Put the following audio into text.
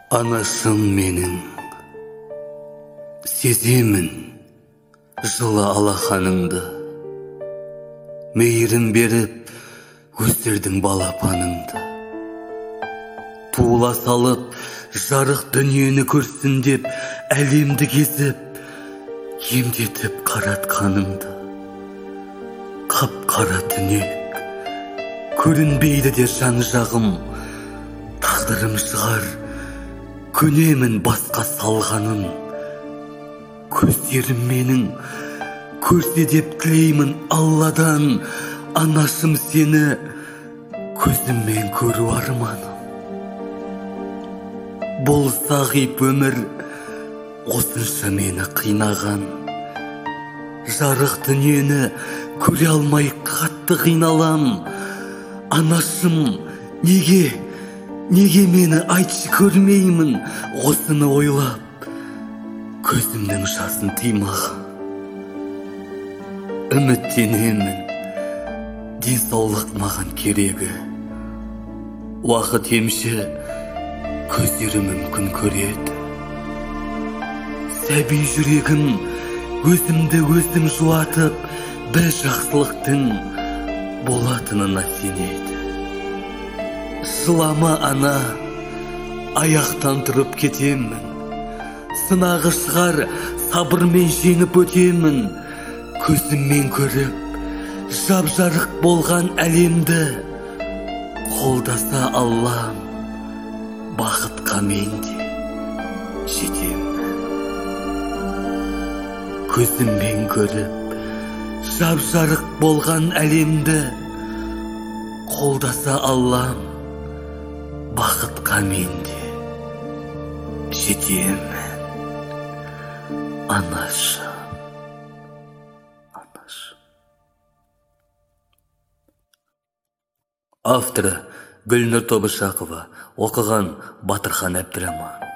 Анашым менің, сеземін жылы алақаныңды, мейірім беріп өсірдің балапаныңды. Туыла салып жарық дүниені көрсін деп әлемді кезіп, емдетіп қаратқаныңды. Қап-қара түнек, көрінбейді де жан жағым, тағдырым шығар, көнемін басқа салғанын. Көздерім менің, көрсе деп тілеймін Алладан, анашым сені көзіммен көру арманым. Бұл сағип өмір осынша мені қинаған, жарық дүниені көре алмай қатты қиналам. Анашым, неге мені айтшы көрмеймін, осыны ойлап көзімнің жасын тыймаған. Үміттенемін, денсаулық маған керегі, уақыт емші көздері мүмкін көреді. Сәби жүрегім өзімді өзім жуатып, бір жақсылықтың болатынына сенеді. Жылама ана, аяқтан тұрып кетемін, сынағы шығар сабырмен жеңіп өтемін. Көзіммен көріп жап-жарық болған әлемді, қолдаса Аллам, бақытқа мен де жетемін. Көзіммен көріп жап-жарық болған әлемді, қолдаса Аллам, бақытқа мен де жетемін. Анашым. Авторы Гүлнұр Тобышақова, оқыған Батырхан Әбдіраман.